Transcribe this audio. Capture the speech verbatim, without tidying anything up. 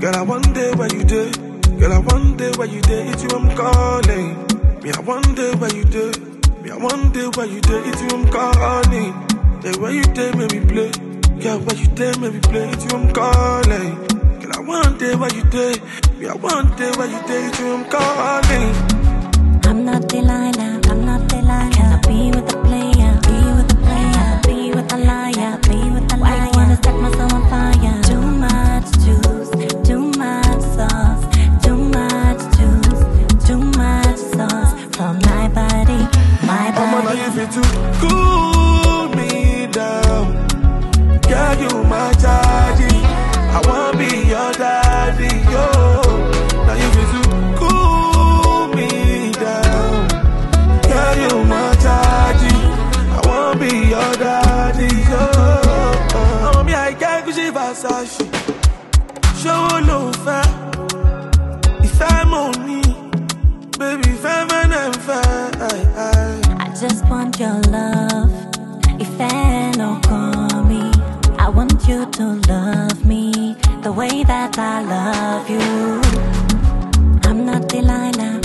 Girl, I wonder where you did. Girl, I wonder where you did. It's you I'm calling. Me, I wonder where you did. Me, I wonder where you did. It's you I'm calling. The way you did make me play. Girl, where you did make me play. It's you I'm calling. Girl, I wonder where you did. Me, I wonder where you did. It's you I'm calling. I'm not Delilah. I'm not Delilah. I cannot be with a player. Be with a player. Be with a liar. Be with a liar. Why you wanna set my soul on fire? Too much juice. Too much sauce. Too much juice. Too much sauce. From my body. My body. I'm on if it to cool me down. Girl, you my daddy. I wanna be your daddy, yo. Now you feel to cool me down. Girl, you my daddy. I wanna be your daddy, yo. I'm me, I can't go see Versace. Show no fair. If I'm on me, baby, if I'm an fair. I just want your love. If I no call me, I want you to love me the way that I love you. I'm not Delilah.